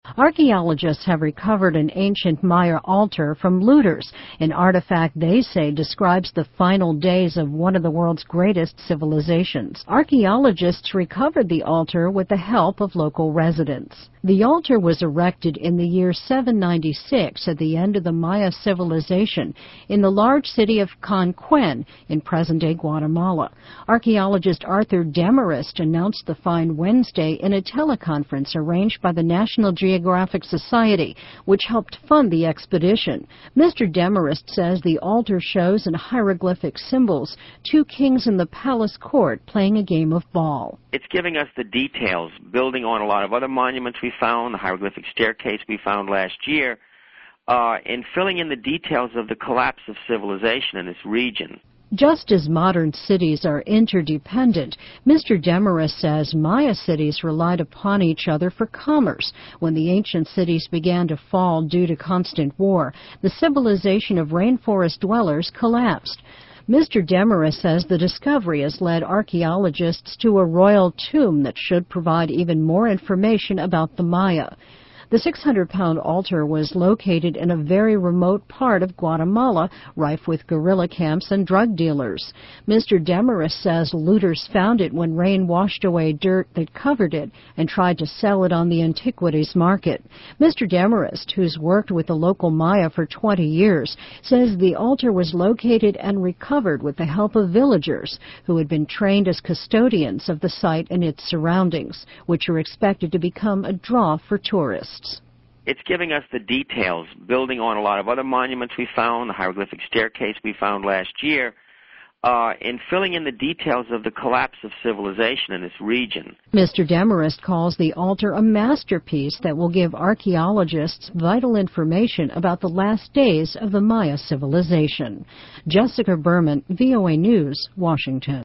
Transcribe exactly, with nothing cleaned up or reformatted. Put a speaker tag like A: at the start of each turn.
A: Archaeologists have recovered an ancient Maya altar from looters, an artifact they say describes the final days of one of the world's greatest civilizations. Archaeologists recovered the altar with the help of local residents. The altar was erected in the year seven ninety-six at the end of the Maya civilization in the large city of Conquén in present-day Guatemala. Archaeologist Arthur Demarest announced the find Wednesday in a teleconference arranged by the National Geographic Society, which helped fund the expedition. Mister Demarest says the altar shows in hieroglyphic symbols two kings in the palace court playing a game of ball.
B: It's giving us the details, building on a lot of other monuments we found, the hieroglyphic staircase we found last year, uh, and filling in the details of the collapse of civilization in this region.
A: Just as modern cities are interdependent, Mister Demarest says Maya cities relied upon each other for commerce. When the ancient cities began to fall due to constant war, the civilization of rainforest dwellers collapsed. Mister Demarest says the discovery has led archaeologists to a royal tomb that should provide even more information about the Maya. The six hundred pound altar was located in a very remote part of Guatemala, rife with guerrilla camps and drug dealers. Mister Demarest says looters found it when rain washed away dirt that covered it and tried to sell it on the antiquities market. Mister Demarest, who's worked with the local Maya for twenty years, says the altar was located and recovered with the help of villagers who had been trained as custodians of the site and its surroundings, which are expected to become a draw for tourists.
B: It's giving us the details, building on a lot of other monuments we found, the hieroglyphic staircase we found last year, uh, and filling in the details of the collapse of civilization in this region.
A: Mister Demarest calls the altar a masterpiece that will give archaeologists vital information about the last days of the Maya civilization. Jessica Berman, V O A News, Washington.